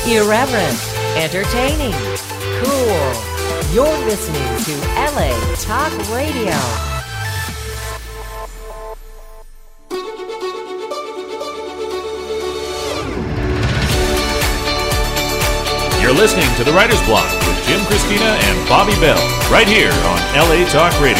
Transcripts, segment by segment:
Irreverent, entertaining, cool. You're listening to LA Talk Radio. You're listening to The Writer's Block with Jim Christina and Bobby Bell, right here on LA Talk Radio.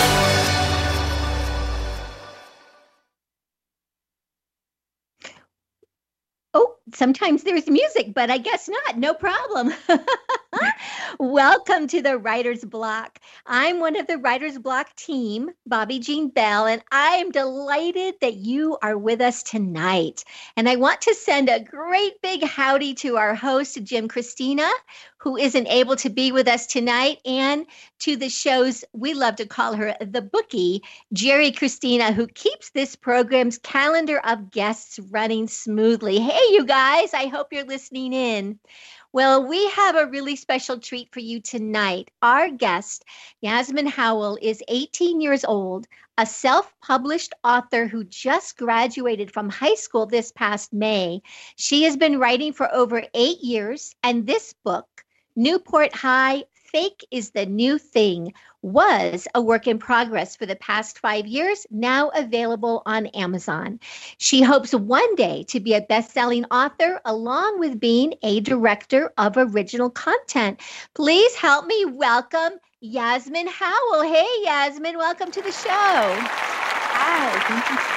Sometimes there's music, but I guess not. No problem. Welcome to the Writer's Block. I'm one of the Writer's Block team, Bobby Jean Bell, and I am delighted that you are with us tonight. And I want to send a great big howdy to our host, Jim Christina, who isn't able to be with us tonight, and to the show's, we love to call her the bookie, Jerry Christina, who keeps this program's calendar of guests running smoothly. Hey, you guys, I hope you're listening in. Well, we have a really special treat for you tonight. Our guest, Yasmin Howell, is 18 years old, a self-published author who just graduated from high school this past May. She has been writing for over 8 years, and this book, Newport High, Fake is the New Thing, was a work in progress for the past 5 years, now available on Amazon. She hopes one day to be a best-selling author, along with being a director of original content. Please help me welcome Yasmin Howell. Hey, Yasmin, welcome to the show. Hi, thank you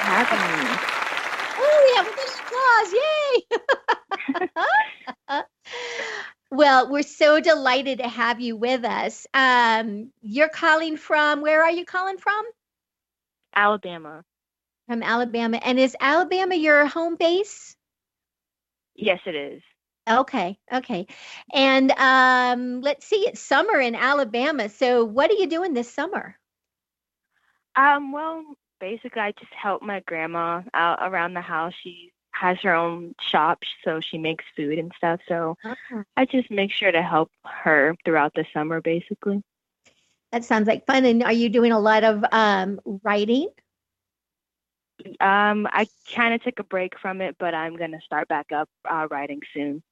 Oh, we have a big applause. Yay! Well, we're so delighted to have you with us. You're calling from, where are you calling from? Alabama. From Alabama. And is Alabama your home base? Yes, it is. Okay. And let's see, it's summer in Alabama. So what are you doing this summer? Well, basically, I just help my grandma out around the house. She has her own shop, so she makes food and stuff. So I just make sure to help her throughout the summer, basically. That sounds like fun. And are you doing a lot of writing? I kind of took a break from it, but I'm going to start back up writing soon.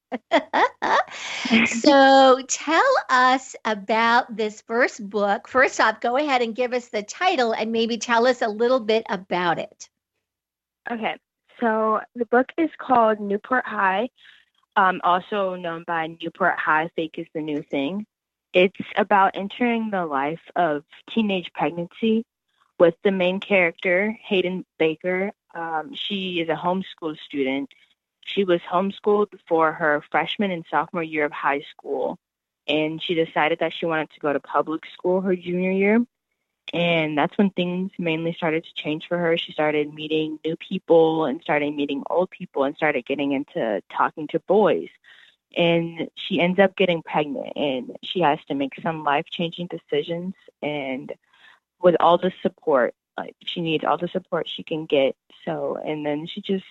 So tell us about this first book. First off, go ahead and give us the title and maybe tell us a little bit about it. Okay. So the book is called Newport High, also known by Newport High, Fake is the New Thing. It's about entering the life of teenage pregnancy with the main character, Hayden Baker. She is a homeschool student. She was homeschooled for her freshman and sophomore year of high school, and she decided that she wanted to go to public school her junior year. And that's when things mainly started to change for her. She started meeting new people and started meeting old people and started getting into talking to boys. And she ends up getting pregnant, and she has to make some life-changing decisions. And with all the support, she needs all the support she can get. So, and then she just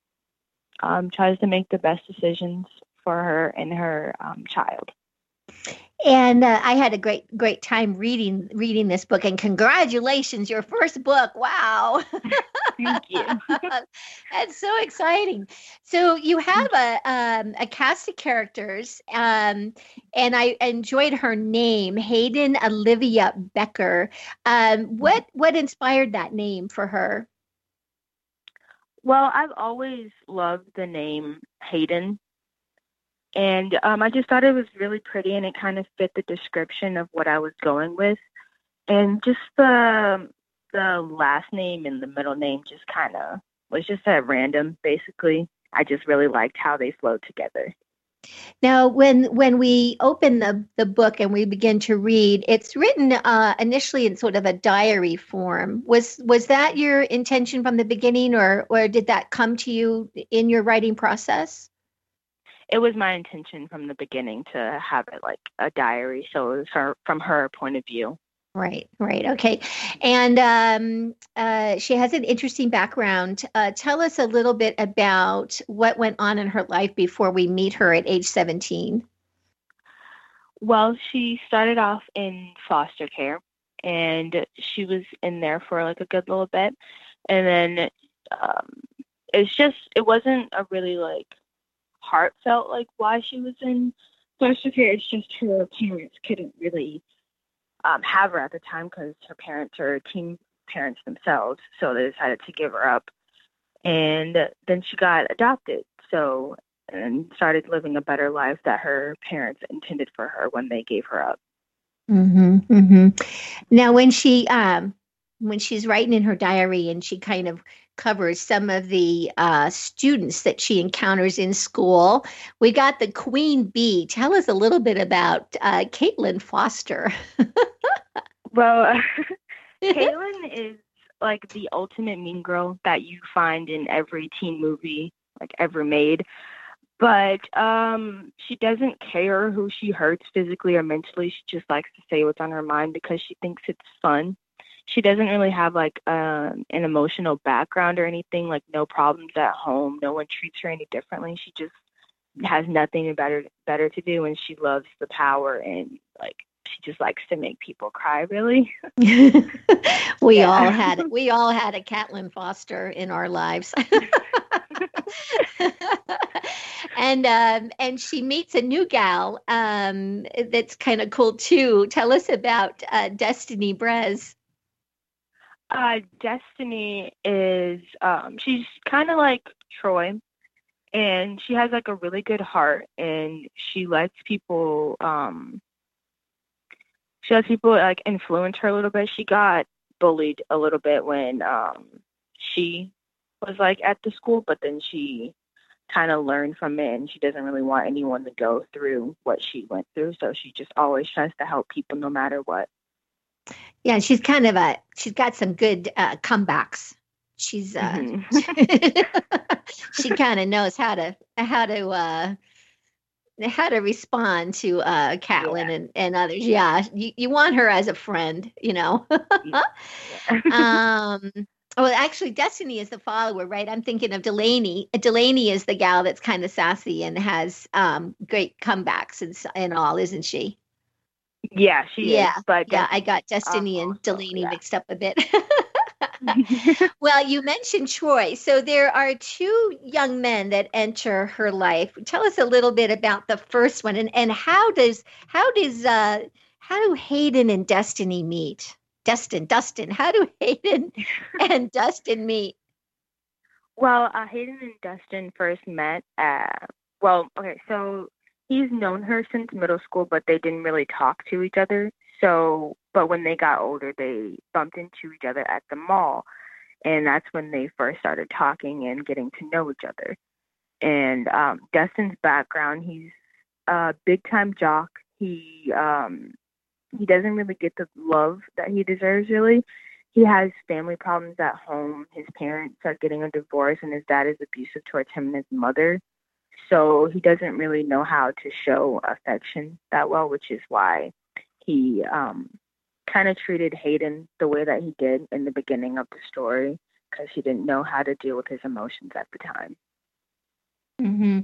tries to make the best decisions for her and her child. And I had a great time reading this book. And congratulations, your first book! Wow, Thank you. That's so exciting. So you have a cast of characters, and I enjoyed her name, Hayden Olivia Becker. What inspired that name for her? Well, I've always loved the name Hayden. And I just thought it was really pretty, and it kind of fit the description of what I was going with. And just the last name and the middle name just kind of was just at random, basically. I just really liked how they flowed together. Now, when we open the book and we begin to read, it's written initially in sort of a diary form. Was that your intention from the beginning, or did that come to you in your writing process? It was my intention from the beginning to have it like a diary, so it was from her point of view. Right. Okay. And she has an interesting background. Tell us a little bit about what went on in her life before we meet her at age 17. Well, she started off in foster care, and she was in there for like a good little bit. And then it wasn't a really like heartfelt, like why she was in foster care. It's just her parents couldn't really have her at the time because her parents are teen parents themselves, so they decided to give her up. And then she got adopted, so and started living a better life that her parents intended for her when they gave her up. Mm-hmm, Now, when she's writing in her diary and she kind of covers some of the students that she encounters in school, we got the queen bee. Tell us a little bit about Caitlin Foster. Well, Caitlin is like the ultimate mean girl that you find in every teen movie like ever made. But she doesn't care who she hurts physically or mentally. She just likes to say what's on her mind because she thinks it's fun. She doesn't really have like an emotional background or anything, like no problems at home. No one treats her any differently. She just has nothing better to do, and she loves the power, and like she just likes to make people cry, really. We all had a Caitlin Foster in our lives. And she meets a new gal that's kind of cool too. Tell us about Destiny Brez. Destiny is she's kind of like Troy, and she has like a really good heart, and she lets people like influence her a little bit. She got bullied a little bit when she was like at the school, but then she kind of learned from it, and she doesn't really want anyone to go through what she went through, so she just always tries to help people no matter what. Yeah, she's got some good comebacks. She's she kind of knows how to respond to Caitlin and others. Yeah, you want her as a friend, you know. Well, actually, Destiny is the follower, right? I'm thinking of Delaney. Delaney is the gal that's kind of sassy and has great comebacks and all, isn't she? Yeah, she is. But yeah, I got Destiny and Delaney mixed up a bit. Well, you mentioned Troy. So there are two young men that enter her life. Tell us a little bit about the first one, and how do Hayden and Destiny meet? Dustin, how do Hayden and Dustin meet? Well, Hayden and Dustin first met so he's known her since middle school, but they didn't really talk to each other. So, but when they got older, they bumped into each other at the mall, and that's when they first started talking and getting to know each other. And Dustin's background, he's a big-time jock. He doesn't really get the love that he deserves, really. He has family problems at home. His parents are getting a divorce, and his dad is abusive towards him and his mother. So he doesn't really know how to show affection that well, which is why he kind of treated Hayden the way that he did in the beginning of the story, because he didn't know how to deal with his emotions at the time. Mm-hmm.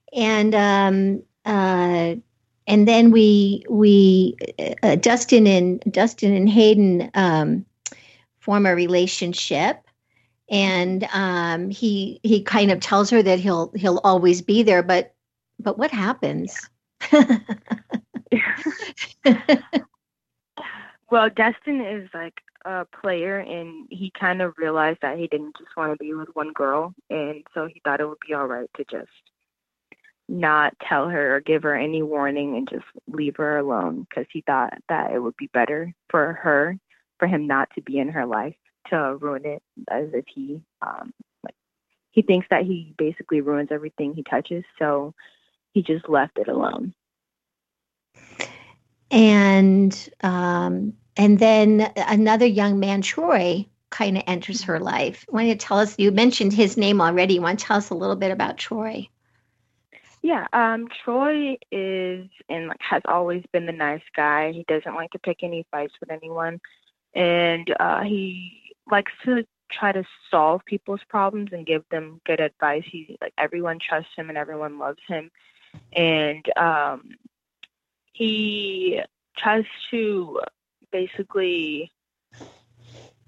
And then we Dustin and Hayden form a relationship, and he kind of tells her that he'll always be there, but what happens? Well, Dustin is like a player, and he kind of realized that he didn't just want to be with one girl, and so he thought it would be all right to just not tell her or give her any warning and just leave her alone, because he thought that it would be better for him not to be in her life, to ruin it, as if he he thinks that he basically ruins everything he touches, so he just left it alone. And then another young man, Troy, kind of enters her life. Why don't you tell us? You mentioned his name already. You want to tell us a little bit about Troy? Yeah, Troy is and has always been the nice guy. He doesn't like to pick any fights with anyone, and he likes to try to solve people's problems and give them good advice. Everyone trusts him and everyone loves him, and he tries to basically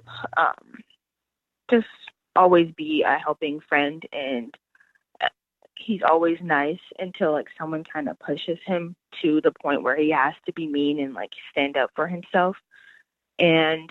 just always be a helping friend, and he's always nice until like someone kind of pushes him to the point where he has to be mean and like stand up for himself. And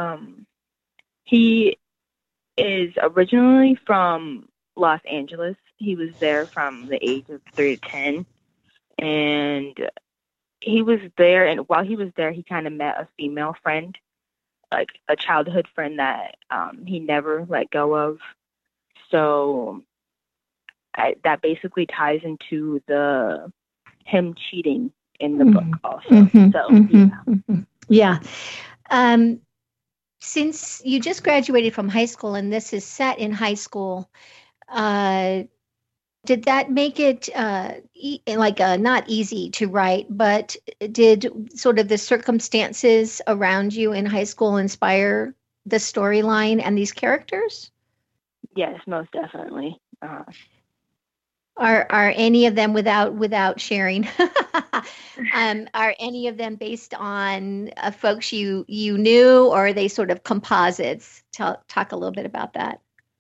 he is originally from Los Angeles. He was there from the age of 3 to 10. And he was there, and while he was there, he kind of met a female friend, like a childhood friend that he never let go of. So that basically ties into him cheating in the book also. Yeah. Since you just graduated from high school and this is set in high school, did that make it not easy to write, but did sort of the circumstances around you in high school inspire the storyline and these characters? Yes, most definitely. Are any of them without sharing? Are any of them based on folks you knew, or are they sort of composites? Talk a little bit about that.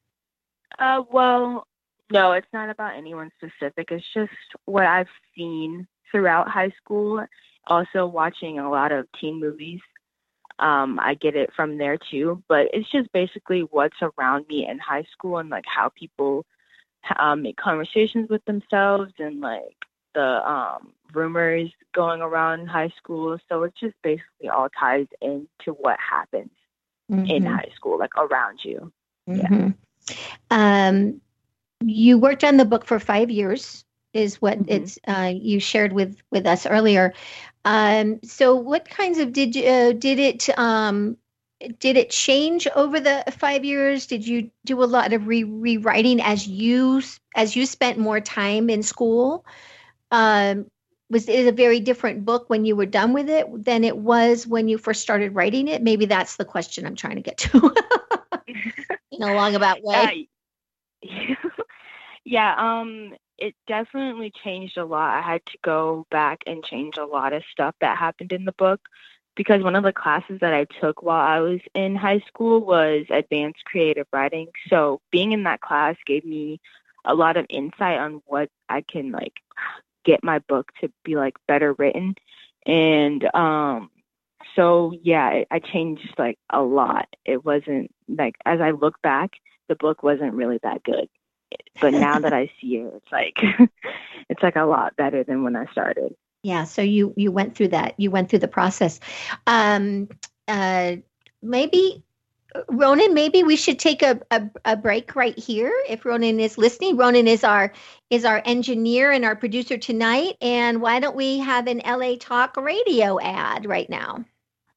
Well, no, it's not about anyone specific. It's just what I've seen throughout high school. Also watching a lot of teen movies. I get it from there too, but it's just basically what's around me in high school and like how people make conversations with themselves and like the rumors going around in high school. So it just basically all ties into what happens in high school, like around you. Yeah. You worked on the book for 5 years, is what it's you shared with us earlier. So what kinds of did it change over the 5 years? Did you do a lot of rewriting as you spent more time in school? Was it a very different book when you were done with it than it was when you first started writing it? Maybe that's the question I'm trying to get to in a long-about way. Yeah, it definitely changed a lot. I had to go back and change a lot of stuff that happened in the book because one of the classes that I took while I was in high school was advanced creative writing. So being in that class gave me a lot of insight on what I can like get my book to be like better written. And so yeah, I changed like a lot. It wasn't like, as I look back, the book wasn't really that good. But now that I see it, it's like it's like a lot better than when I started. Yeah. So you went through that. You went through the process. Maybe Ronan, maybe we should take a break right here. If Ronan is listening, Ronan is our engineer and our producer tonight. And why don't we have an LA Talk Radio ad right now?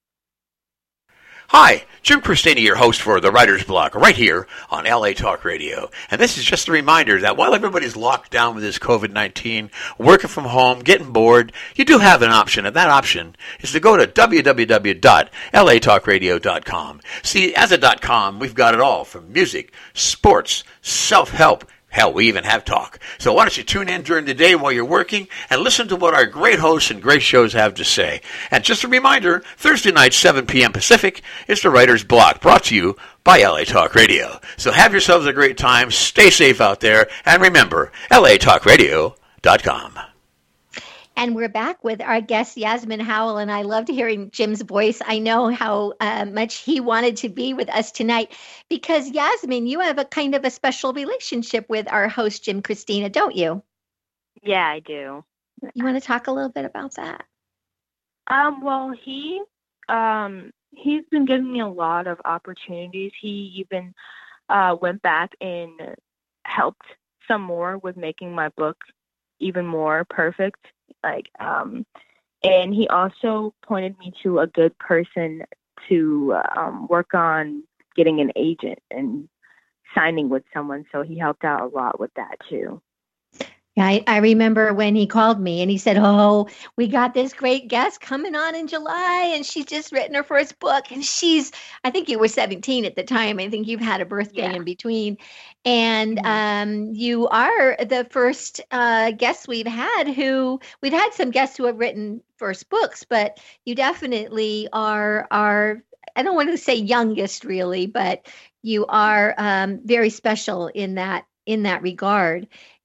Hi, Jim Christina, your host for The Writer's Block, right here on LA Talk Radio. And this is just a reminder that while everybody's locked down with this COVID-19, working from home, getting bored, you do have an option, and that option is to go to www.latalkradio.com. See, as a .com, we've got it all from music, sports, self-help. Hell, we even have talk. So why don't you tune in during the day while you're working and listen to what our great hosts and great shows have to say. And just a reminder, Thursday night, 7 p.m. Pacific, is The Writer's Block, brought to you by LA Talk Radio. So have yourselves a great time, stay safe out there, and remember, latalkradio.com. And we're back with our guest, Yasmin Howell, and I loved hearing Jim's voice. I know how much he wanted to be with us tonight because, Yasmin, you have a kind of a special relationship with our host, Jim Christina, don't you? Yeah, I do. You want to talk a little bit about that? Well, he's been giving me a lot of opportunities. He even went back and helped some more with making my book even more perfect. And he also pointed me to a good person to work on getting an agent and signing with someone. So he helped out a lot with that too. Yeah, I remember when he called me and he said, "Oh, we got this great guest coming on in July, and she's just written her first book, and I think you were 17 at the time. I think you've had a birthday in between, and you are the first guest we've had some guests who have written first books, but you definitely are I don't want to say youngest really, but you are very special in that regard."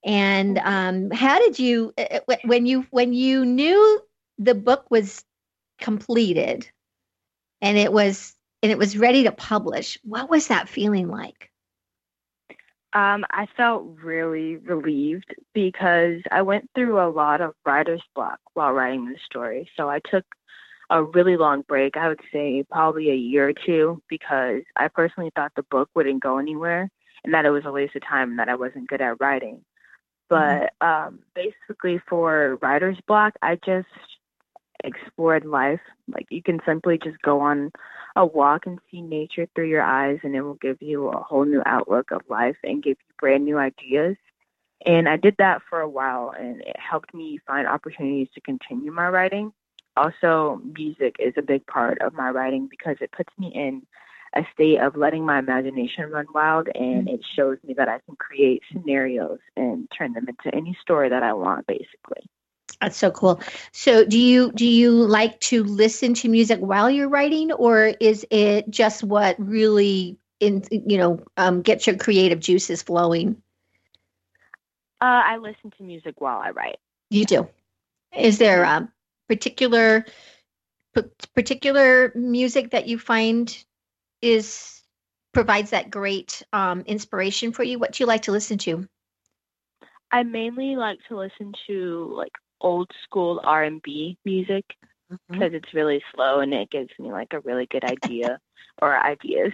And how did you when you knew the book was completed and it was ready to publish, what was that feeling like? I felt really relieved because I went through a lot of writer's block while writing this story. So I took a really long break, I would say probably a year or two, because I personally thought the book wouldn't go anywhere and that it was a waste of time and that I wasn't good at writing. But basically for writer's block, I just explored life. Like, you can simply just go on a walk and see nature through your eyes, and it will give you a whole new outlook of life and give you brand new ideas. And I did that for a while, and it helped me find opportunities to continue my writing. Also, music is a big part of my writing because it puts me in a state of letting my imagination run wild, and it shows me that I can create scenarios and turn them into any story that I want, basically. That's so cool. So do you like to listen to music while you're writing, or is it just what really gets your creative juices flowing? I listen to music while I write. You do. Is there a particular music that you find provides that great inspiration for you? What do you like to listen to? I mainly like to listen to like old school R&B music because it's really slow and it gives me like a really good idea or ideas.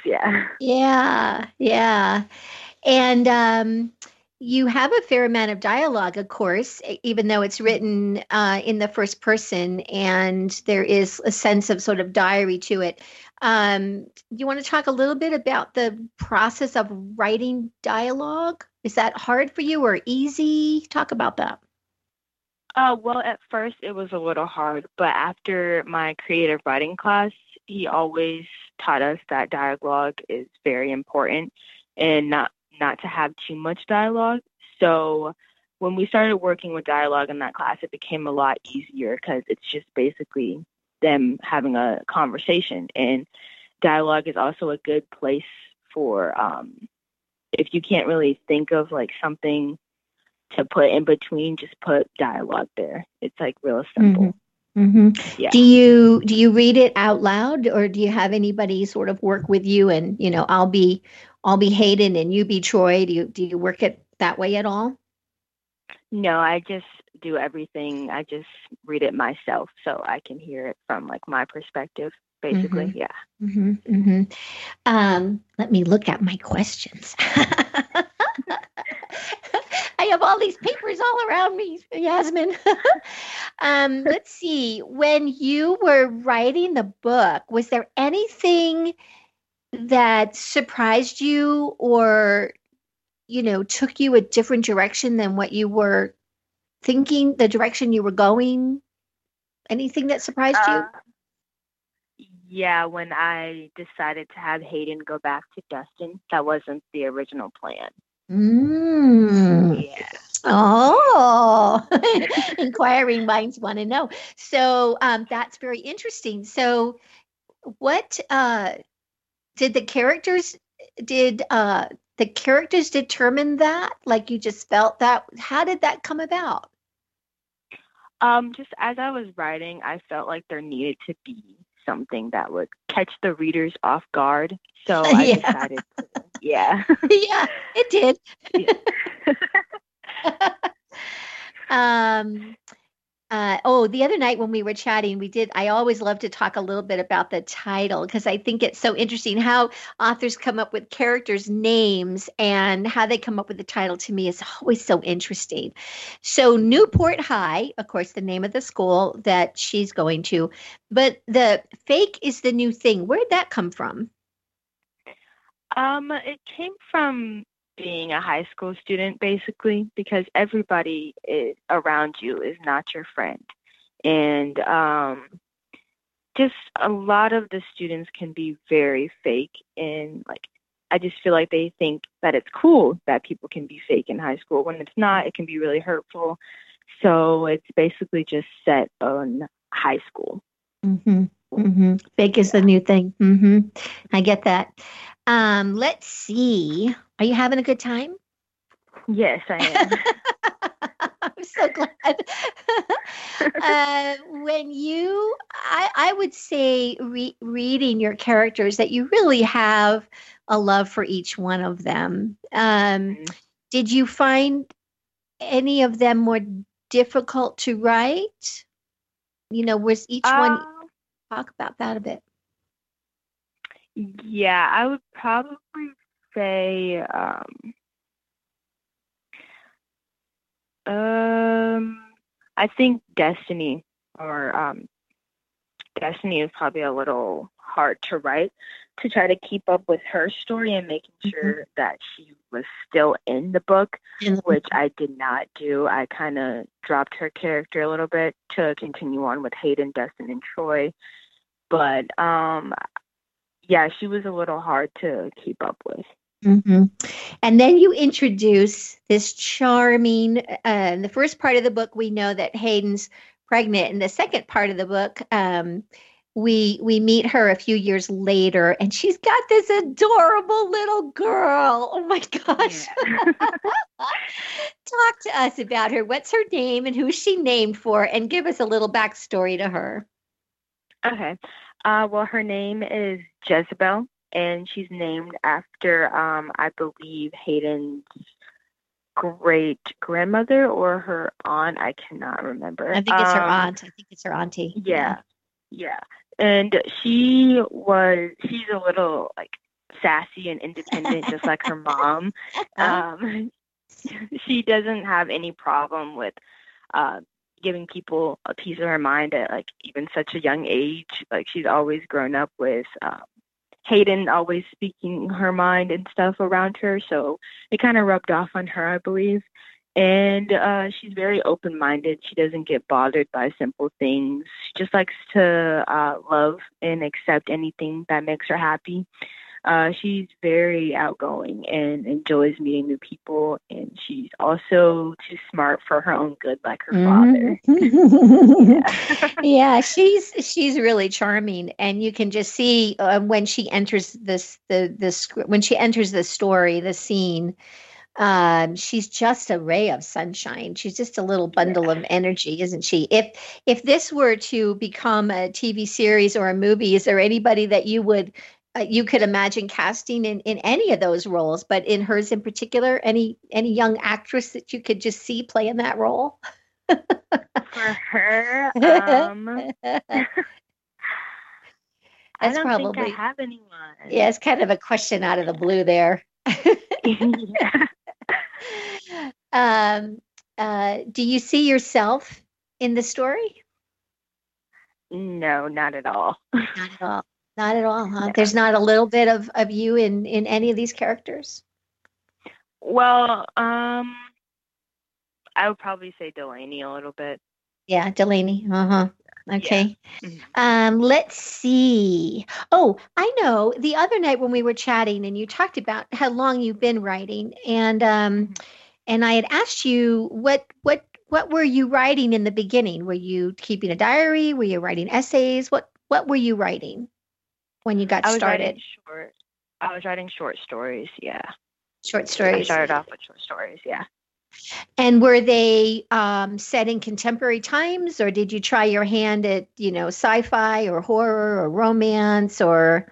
Yeah. And you have a fair amount of dialogue, of course, even though it's written in the first person and there is a sense of sort of diary to it. You want to talk a little bit about the process of writing dialogue? Is that hard for you or easy? Talk about that. Well, at first it was a little hard, but after my creative writing class, he always taught us that dialogue is very important and not to have too much dialogue. So when we started working with dialogue in that class, it became a lot easier because it's just basically them having a conversation. And dialogue is also a good place for if you can't really think of like something to put in between, just put dialogue there. It's like real simple. Yeah. Do you read it out loud, or do you have anybody sort of work with you? And I'll be Hayden and you be Troy. Do you work it that way at all? No, I just do everything. I just read it myself so I can hear it from like my perspective, basically. Yeah. Let me look at my questions. I have all these papers all around me, Yasmin. Let's see. When you were writing the book, was there anything that surprised you or, took you a different direction than what you were thinking, the direction you were going? Anything that surprised you? Yeah, when I decided to have Hayden go back to Destin, that wasn't the original plan. Yeah. Oh, inquiring minds want to know. So that's very interesting. So what did the characters determine that? Like, you just felt that? How did that come about? Just as I was writing, I felt like there needed to be something that would catch the readers off guard. So I decided to, yeah, it did. The other night when we were chatting, I always love to talk a little bit about the title because I think it's so interesting how authors come up with characters' names and how they come up with the title. To me is always so interesting. So Newport High, of course, the name of the school that she's going to, but the fake is the new thing. Where'd that come from? It came from being a high school student, basically, because everybody around you is not your friend. And just a lot of the students can be very fake. And like, I just feel like they think that it's cool that people can be fake in high school. When it's not, it can be really hurtful. So it's basically just set on high school. Fake is the new thing. I get that. Let's see. Are you having a good time? Yes, I am. I'm so glad. I would say reading your characters that you really have a love for each one of them. Did you find any of them more difficult to write? Was each one, talk about that a bit. Yeah, I would probably say, I think Destiny is probably a little hard to write, to try to keep up with her story and making sure that she was still in the book, which I did not do. I kind of dropped her character a little bit to continue on with Hayden, Dustin, and Troy. But yeah, she was a little hard to keep up with. And then you introduce this charming, in the first part of the book, we know that Hayden's pregnant. In the second part of the book, we meet her a few years later, and she's got this adorable little girl. Oh my gosh. Yeah. Talk to us about her. What's her name and who's she named for? And give us a little backstory to her. Okay. Well, her name is Jezebel, and she's named after, I believe, Hayden's great grandmother or her aunt. I cannot remember. I think it's her aunt. I think it's her auntie. Yeah. And she's a little like sassy and independent, just like her mom. She doesn't have any problem with giving people a piece of her mind at like even such a young age. Like, she's always grown up with Hayden always speaking her mind and stuff around her, so it kind of rubbed off on her, I believe. And she's very open-minded. She doesn't get bothered by simple things. She just likes to love and accept anything that makes her happy. She's very outgoing and enjoys meeting new people, and she's also too smart for her own good, like her father. Yeah, she's really charming, and you can just see when she enters when she enters the story, the scene. She's just a ray of sunshine. She's just a little bundle of energy, isn't she? If this were to become a TV series or a movie, is there anybody that you could imagine casting in any of those roles, but in hers in particular, any young actress that you could just see playing that role? For her, That's I don't probably, think I have anyone. Yeah, it's kind of a question out of the blue there. Do you see yourself in the story? No, not at all. Not at all. Not at all, huh? No. There's not a little bit of you in any of these characters? Well, I would probably say Delaney a little bit. Yeah, Delaney. Okay. Yeah. Let's see. Oh, I know. The other night when we were chatting and you talked about how long you've been writing, and I had asked you what were you writing in the beginning? Were you keeping a diary? Were you writing essays? What were you writing when you got started? I was writing short stories, yeah. Short stories. I started off with short stories, yeah. And were they set in contemporary times, or did you try your hand at, sci-fi or horror or romance or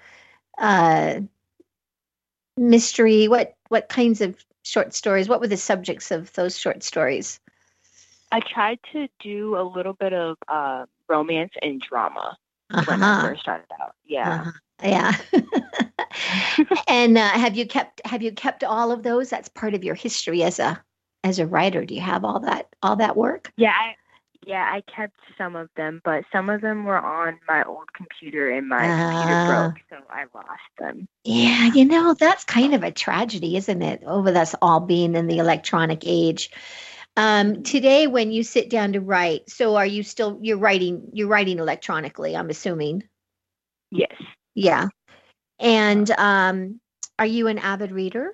mystery? What kinds of short stories? What were the subjects of those short stories? I tried to do a little bit of romance and drama when I first started out. Yeah. Yeah. And have you kept all of those? That's part of your history as a writer. Do you have all that work? Yeah, I kept some of them, but some of them were on my old computer and my computer broke, so I lost them. Yeah, that's kind of a tragedy, isn't it? Over us all being in the electronic age. Today, when you sit down to write, so are you still, you're writing electronically, I'm assuming? Yes. Yeah. And are you an avid reader?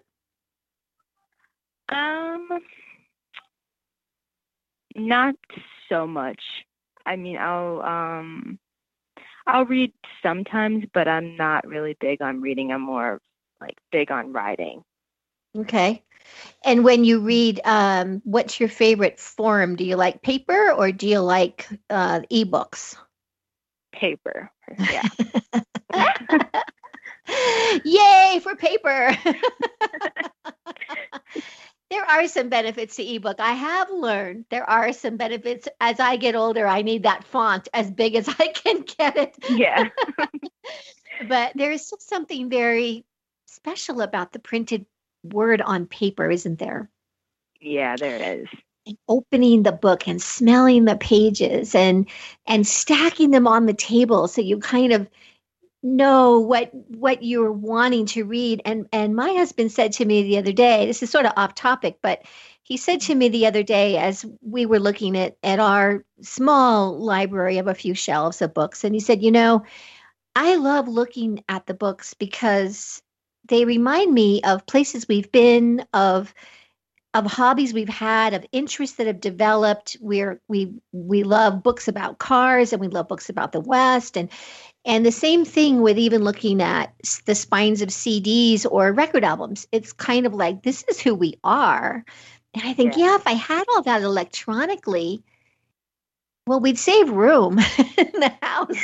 Not so much. I mean, I'll read sometimes, but I'm not really big on reading. I'm more like big on writing. Okay. And when you read, what's your favorite form? Do you like paper or do you like ebooks? Paper. Yeah. Yay for paper. There are some benefits to ebook. I have learned there are some benefits. As I get older, I need that font as big as I can get it. Yeah. But there is still something very special about the printed word on paper, isn't there? Yeah, there is. And opening the book and smelling the pages and stacking them on the table so you kind of know what you're wanting to read. And my husband said to me the other day, this is sort of off topic, but he said to me the other day as we were looking at our small library of a few shelves of books, and he said, I love looking at the books because they remind me of places we've been, of hobbies we've had, of interests that have developed. We love books about cars, and we love books about the West, and the same thing with even looking at the spines of CDs or record albums. It's kind of like, this is who we are. And I think, if I had all that electronically, well, we'd save room in the house.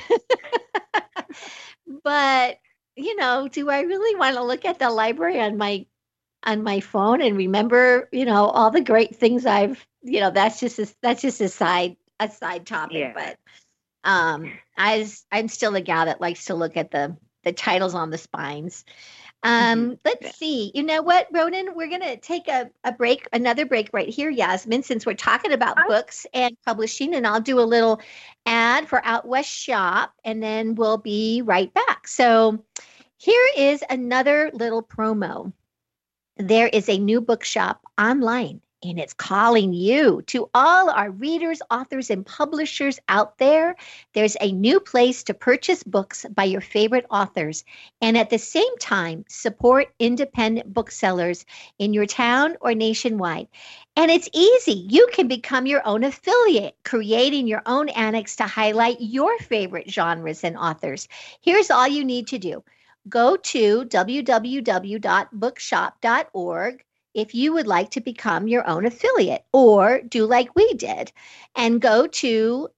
But, do I really want to look at the library on my phone and remember, all the great things that's just a side topic. Yeah. But I'm still a gal that likes to look at the titles on the spines. Let's see. You know what, Ronan? We're going to take another break right here, Yasmin, since we're talking about books and publishing, and I'll do a little ad for Out West Shop, and then we'll be right back. So here is another little promo. There is a new bookshop online, and it's calling you. To all our readers, authors, and publishers out there, there's a new place to purchase books by your favorite authors, and at the same time, support independent booksellers in your town or nationwide. And it's easy. You can become your own affiliate, creating your own annex to highlight your favorite genres and authors. Here's all you need to do. Go to www.bookshop.org if you would like to become your own affiliate, or do like we did and go to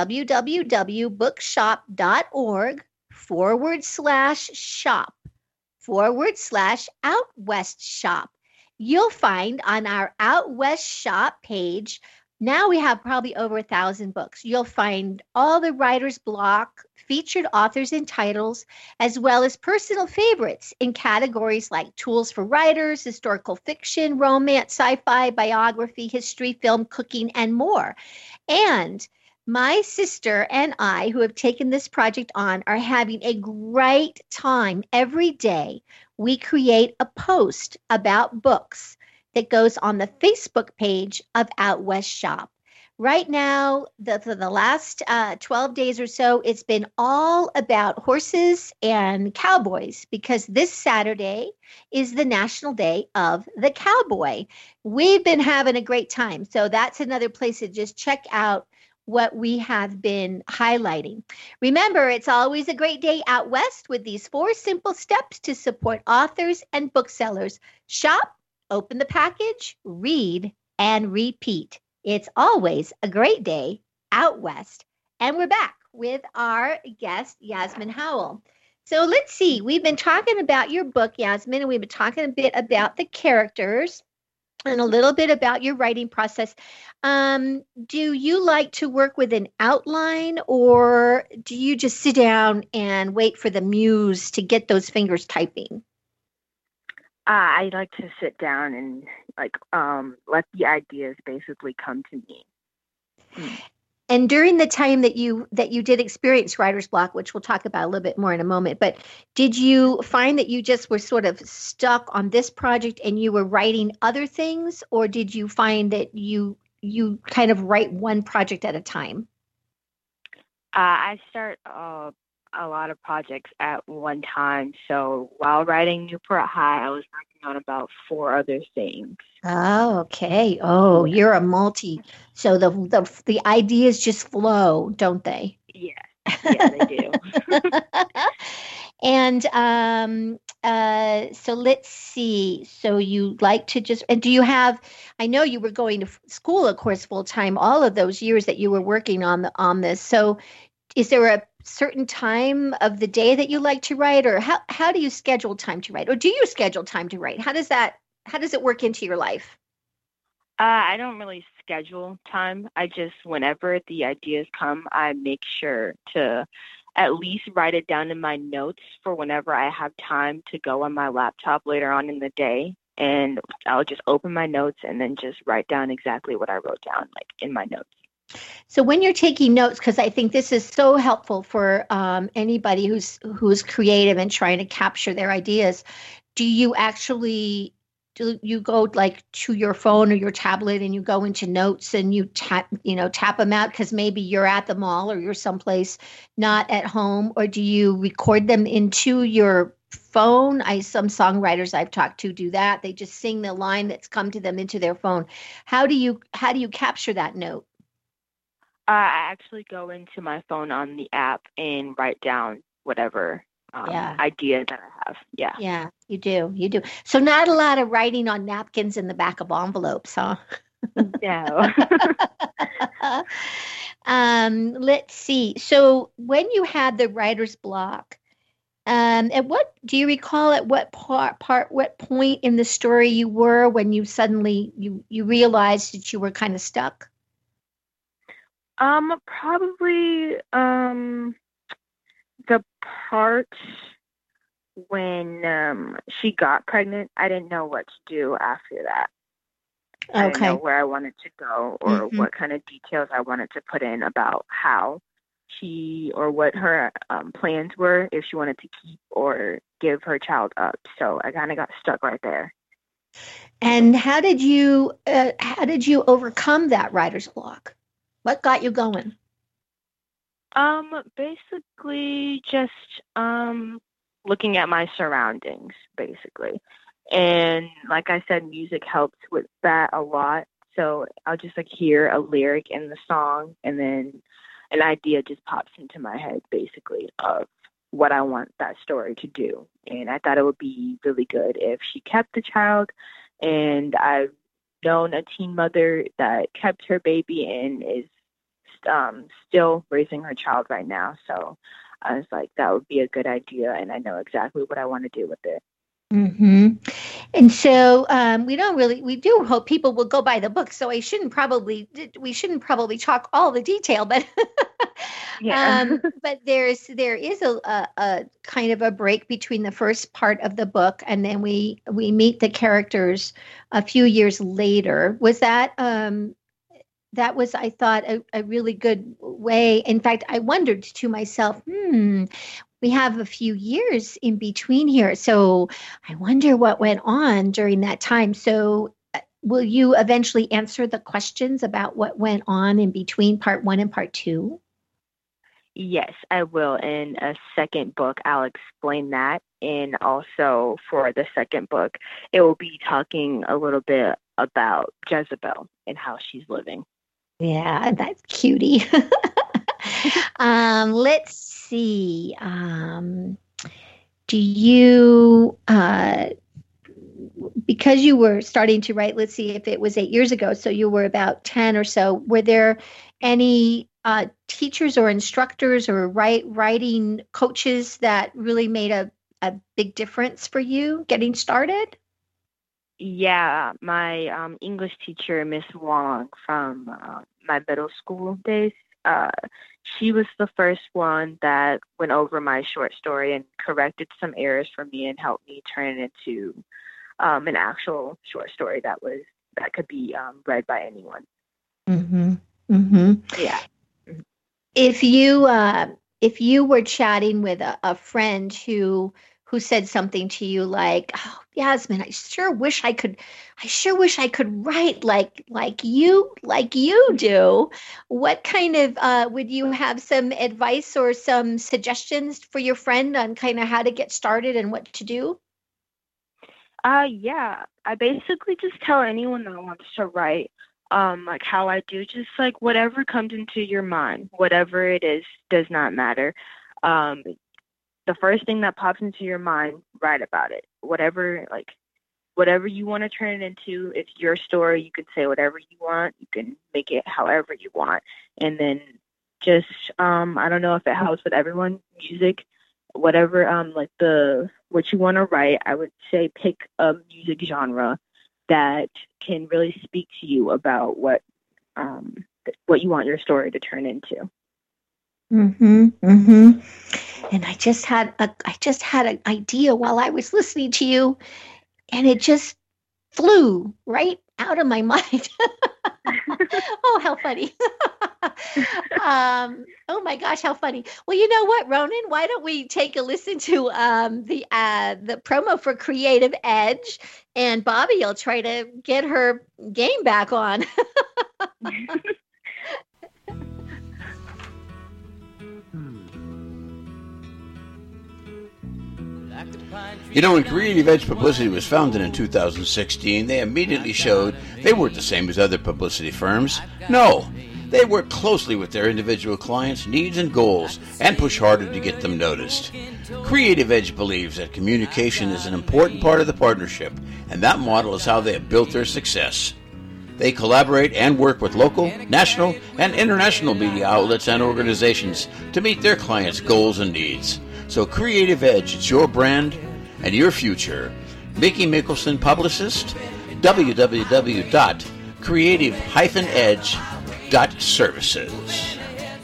www.bookshop.org/shop/Out West Shop. You'll find on our Out West Shop page, now we have probably over 1,000 books. You'll find all the writer's block, featured authors and titles, as well as personal favorites in categories like tools for writers, historical fiction, romance, sci-fi, biography, history, film, cooking, and more. And my sister and I, who have taken this project on, are having a great time every day. We create a post about books that goes on the Facebook page of Out West Shop. Right now, for the last 12 days or so, it's been all about horses and cowboys, because this Saturday is the National Day of the Cowboy. We've been having a great time. So that's another place to just check out what we have been highlighting. Remember, it's always a great day out west with these 4 simple steps to support authors and booksellers. Shop, open the package, read, and repeat. It's always a great day out west. And we're back with our guest, Yasmin Howell. So let's see. We've been talking about your book, Yasmin, and we've been talking a bit about the characters and a little bit about your writing process. Do you like to work with an outline, or do you just sit down and wait for the muse to get those fingers typing? I like to sit down and let the ideas basically come to me. And during the time that you did experience writer's block, which we'll talk about a little bit more in a moment, but did you find that you just were sort of stuck on this project and you were writing other things, or did you find that you kind of write one project at a time? I start a lot of projects at one time. So while writing Newport High, I was working on about 4 other things. Oh, okay. Oh, you're a multi. So the ideas just flow, don't they? Yeah, they do. And so let's see. So you like to just, and do you have, I know you were going to school, of course, full time, all of those years that you were working on this. So is there a certain time of the day that you like to write, or how do you schedule time to write? Or do you schedule time to write? How does it work into your life? I don't really schedule time. I just, whenever the ideas come, I make sure to at least write it down in my notes for whenever I have time to go on my laptop later on in the day. And I'll just open my notes and then just write down exactly what I wrote down, like in my notes. So when you're taking notes, because I think this is so helpful for anybody who's creative and trying to capture their ideas, do you go like to your phone or your tablet and you go into notes and you tap them out because maybe you're at the mall or you're someplace not at home, or do you record them into your phone? Some songwriters I've talked to do that. They just sing the line that's come to them into their phone. How do you capture that note? I actually go into my phone on the app and write down whatever Yeah. idea that I have. Yeah. Yeah, you do. You do. So not a lot of writing on napkins in the back of envelopes, huh? No. Let's see. So when you had the writer's block, at what do you recall at what what point in the story you were when you suddenly you realized that you were kind of stuck? Probably the part when she got pregnant. I didn't know what to do after that. I didn't know Okay. where I wanted to go or Hmm. what kind of details I wanted to put in about how she or what her plans were, if she wanted to keep or give her child up. So I kind of got stuck right there. And how did you overcome that writer's block? What got you going? Basically just looking at my surroundings, basically. And like I said, music helps with that a lot. So I'll just like hear a lyric in the song and then an idea just pops into my head basically of what I want that story to do. And I thought it would be really good if she kept the child, and I've known a teen mother that kept her baby and is still raising her child right now. So I was like, that would be a good idea, and I know exactly what I want to do with it. Hmm. And so we do hope people will go buy the book. So we shouldn't probably talk all the detail, but Yeah. but there is a kind of a break between the first part of the book and then we meet the characters a few years later. That was, I thought, a really good way. In fact, I wondered to myself, we have a few years in between here. So I wonder what went on during that time. So will you eventually answer the questions about what went on in between part one and part two? Yes, I will. In a second book, I'll explain that. And also for the second book, it will be talking a little bit about Jezebel and how she's living. Yeah, that's cutie. Let's see. Do you because you were starting to write, let's see if it was 8 years ago, so you were about 10 or so, were there any teachers or instructors or writing coaches that really made a big difference for you getting started? Yeah, my English teacher, Miss Wong, from my middle school days, uh, she was the first one that went over my short story and corrected some errors for me and helped me turn it into an actual short story that could be read by anyone. Mm-hmm. Mm-hmm. Yeah. If you were chatting with a friend who said something to you like, "Oh, Yasmin, I sure wish I could write like you do." What kind of would you have some advice or some suggestions for your friend on kind of how to get started and what to do? Yeah. I basically just tell anyone that wants to write, like how I do, just like whatever comes into your mind, whatever it is, does not matter. Um, the first thing that pops into your mind, write about it. Whatever you want to turn it into, it's your story. You can say whatever you want. You can make it however you want. And then just, I don't know if it helps with everyone, music, whatever, what you want to write, I would say pick a music genre that can really speak to you about what you want your story to turn into. Mm-hmm. Mm-hmm. And I just had an idea while I was listening to you, and it just flew right out of my mind. Oh, how funny. Oh my gosh, how funny. Well, you know what, Ronan, why don't we take a listen to the promo for Creative Edge, and Bobby will try to get her game back on. You know, when Creative Edge Publicity was founded in 2016, they immediately showed they weren't the same as other publicity firms. No, they work closely with their individual clients' needs and goals and push harder to get them noticed. Creative Edge believes that communication is an important part of the partnership, and that model is how they have built their success. They collaborate and work with local, national, and international media outlets and organizations to meet their clients' goals and needs. So Creative Edge, it's your brand and your future. Mickey Mickelson, publicist, www.creative-edge.services.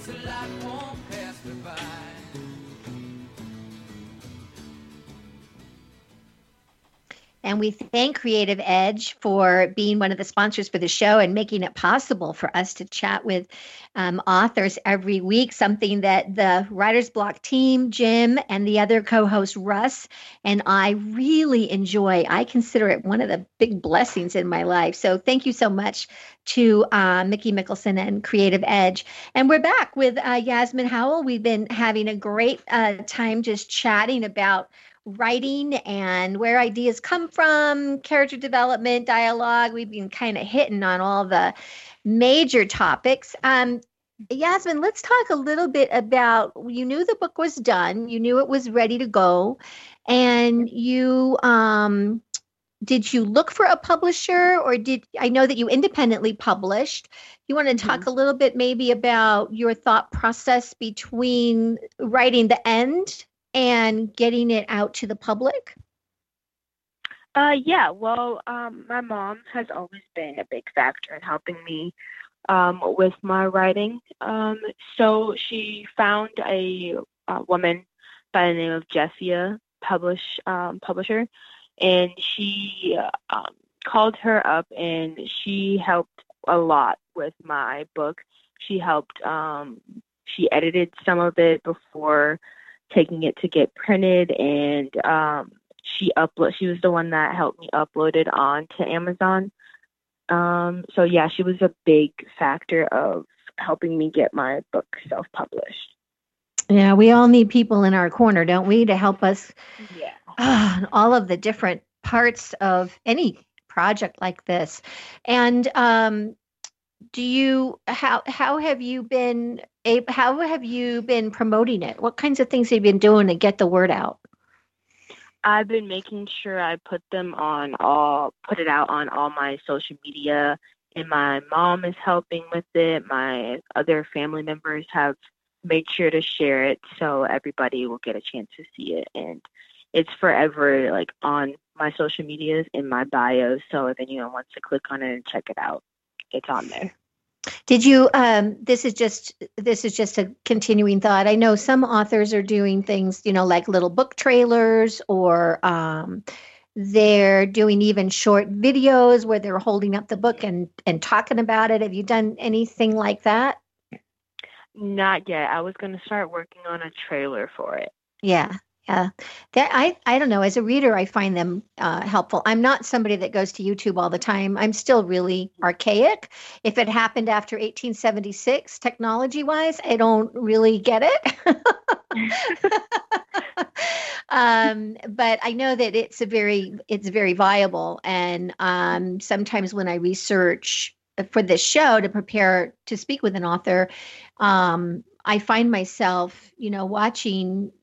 And we thank Creative Edge for being one of the sponsors for the show and making it possible for us to chat with authors every week, something that the Writer's Block team, Jim, and the other co-host, Russ, and I really enjoy. I consider it one of the big blessings in my life. So thank you so much to Mickey Mickelson and Creative Edge. And we're back with Yasmin Howell. We've been having a great time just chatting about writing and where ideas come from, character development, dialogue. We've been kind of hitting on all the major topics. Yasmin, let's talk a little bit about, you knew the book was done, you knew it was ready to go, and you did you look for a publisher, or I know that you independently published. You want to talk a little bit maybe about your thought process between writing the end and getting it out to the public? Yeah, well, my mom has always been a big factor in helping me with my writing. So she found a woman by the name of Jessia publisher, and she called her up, and she helped a lot with my book. She helped, she edited some of it before taking it to get printed, and she was the one that helped me upload it onto Amazon. So yeah, she was a big factor of helping me get my book self-published. Yeah, we all need people in our corner, don't we, to help us. Yeah. All of the different parts of any project like this. And how have you been promoting it? What kinds of things have you been doing to get the word out? I've been making sure I put it out on all my social media, and my mom is helping with it. My other family members have made sure to share it so everybody will get a chance to see it. And it's forever like on my social medias in my bio. So if anyone wants to click on it and check it out, it's on there. Did you, this is just a continuing thought. I know some authors are doing things, like little book trailers, or they're doing even short videos where they're holding up the book and talking about it. Have you done anything like that? Not yet. I was going to start working on a trailer for it. Yeah. Yeah, I don't know. As a reader, I find them helpful. I'm not somebody that goes to YouTube all the time. I'm still really archaic. If it happened after 1876, technology-wise, I don't really get it. But I know that it's very viable. And sometimes when I research for this show to prepare to speak with an author, I find myself, watching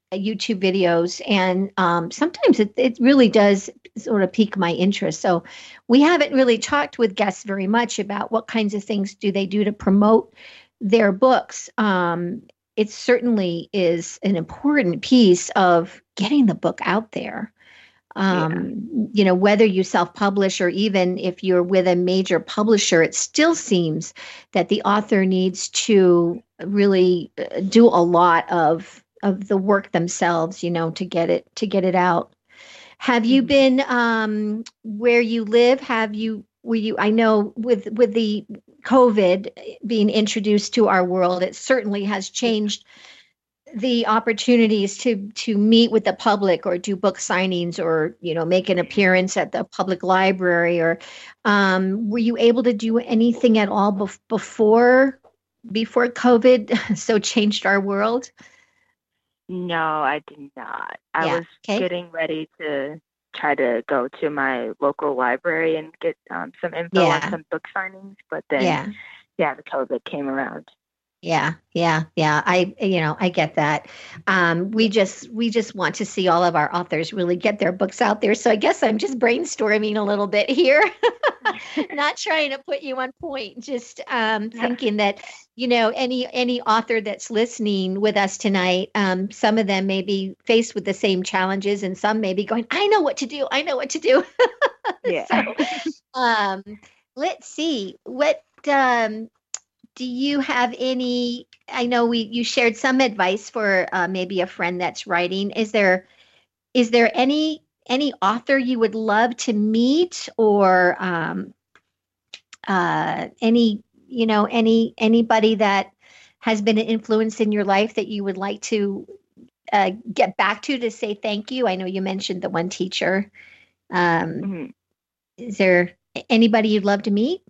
YouTube videos, and sometimes it really does sort of pique my interest. So we haven't really talked with guests very much about what kinds of things do they do to promote their books. It certainly is an important piece of getting the book out there. Whether you self-publish or even if you're with a major publisher, it still seems that the author needs to really do a lot of the work themselves, to get it out. Have you been where you live? Were you? I know with the COVID being introduced to our world, it certainly has changed the opportunities to meet with the public or do book signings or make an appearance at the public library, or were you able to do anything at all before COVID so changed our world? No, I did not. I was getting ready to try to go to my local library and get some info on some book signings, but then the COVID came around. Yeah. I get that. We just want to see all of our authors really get their books out there. So I guess I'm just brainstorming a little bit here, not trying to put you on point, just thinking that, any author that's listening with us tonight, some of them may be faced with the same challenges and some may be going, I know what to do. Yeah. So, let's see what, do you have any? I know you shared some advice for maybe a friend that's writing. Is there any author you would love to meet, or anybody that has been an influence in your life that you would like to get back to say thank you? I know you mentioned the one teacher. Is there anybody you'd love to meet?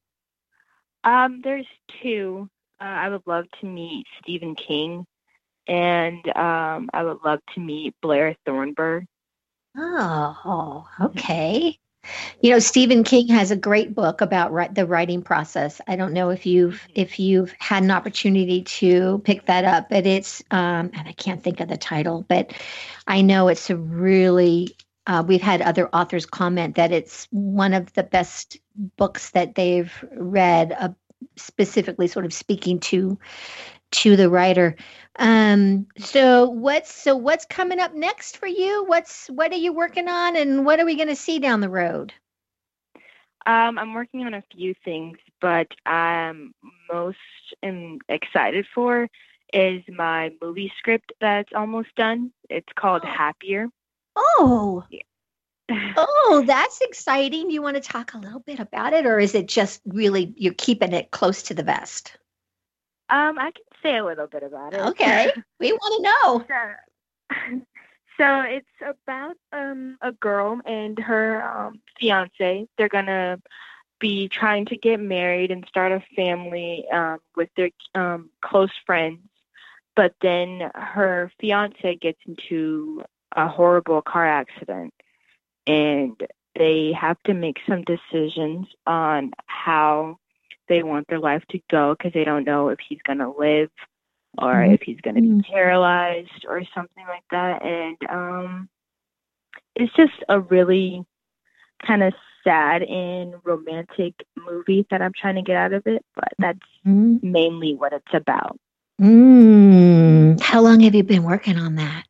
There's two. I would love to meet Stephen King, and I would love to meet Blair Thornburg. Oh, okay. Stephen King has a great book about the writing process. I don't know if you've had an opportunity to pick that up, but it's and I can't think of the title, but I know it's a really. We've had other authors comment that it's one of the best books that they've read, specifically sort of speaking to the writer. So what's coming up next for you? What are you working on, and what are we going to see down the road? I'm working on a few things, but I'm most excited for is my movie script that's almost done. It's called Happier. Oh, oh, that's exciting. You want to talk a little bit about it, or is it just really you're keeping it close to the vest? I can say a little bit about it. Okay, we want to know. So it's about a girl and her fiance. They're gonna be trying to get married and start a family with their close friends, but then her fiance gets into a horrible car accident, and they have to make some decisions on how they want their life to go, because they don't know if he's going to live or if he's going to be paralyzed or something like that. And it's just a really kind of sad and romantic movie that I'm trying to get out of it, but that's mainly what it's about. How long have you been working on that?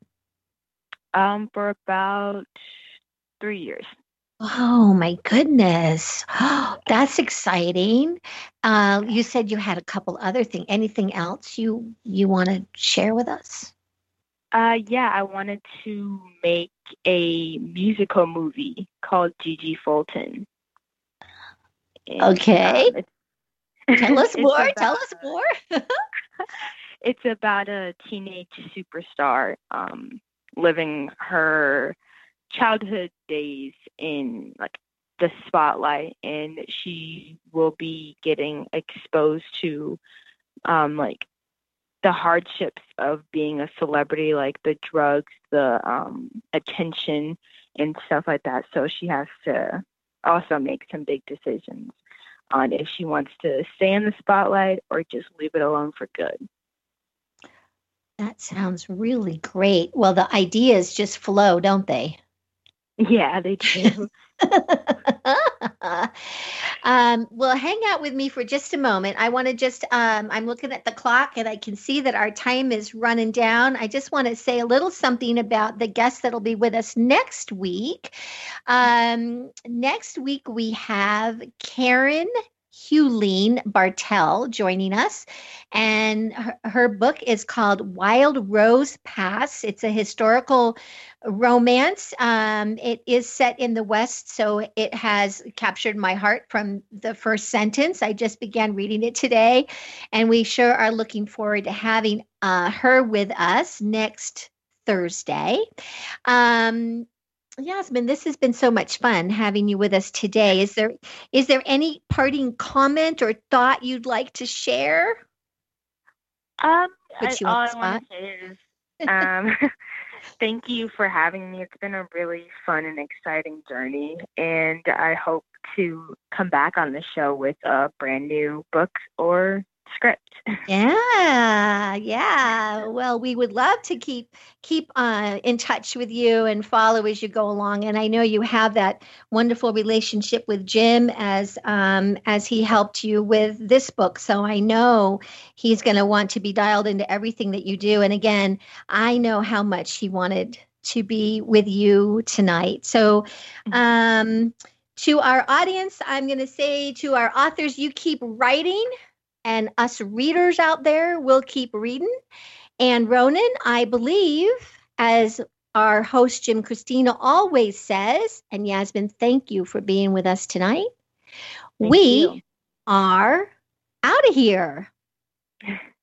For about 3 years. Oh my goodness. That's exciting. You said you had a couple other things. Anything else you want to share with us? Yeah, I wanted to make a musical movie called Gigi Fulton. And, okay. Tell us more. Tell us more. It's about a teenage superstar living her childhood days in like the spotlight, and she will be getting exposed to like the hardships of being a celebrity, like the drugs, the attention and stuff like that. So she has to also make some big decisions on if she wants to stay in the spotlight or just leave it alone for good. That sounds really great. Well, the ideas just flow, don't they? Yeah, they do. Well, hang out with me for just a moment. I want to just, I'm looking at the clock and I can see that our time is running down. I just want to say a little something about the guest that'll be with us next week. Next week, we have Karen Huline Bartel joining us, and her book is called Wild Rose Pass. It's a historical romance. It is set in the West, so it has captured my heart from the first sentence. I just began reading it today, and we sure are looking forward to having her with us next Thursday. Yasmin, this has been so much fun having you with us today. Is there any parting comment or thought you'd like to share? Um, Put you all on the I want spot. to say is, thank you for having me. It's been a really fun and exciting journey, and I hope to come back on the show with a brand new book or script. Yeah. Well, we would love to keep in touch with you and follow as you go along. And I know you have that wonderful relationship with Jim as he helped you with this book. So I know he's going to want to be dialed into everything that you do. And again, I know how much he wanted to be with you tonight. So, to our audience, I'm going to say to our authors, you keep writing. And us readers out there will keep reading. And Ronan, I believe, as our host Jim Christina always says, and Yasmin, thank you for being with us tonight. Thank We you. are out of here.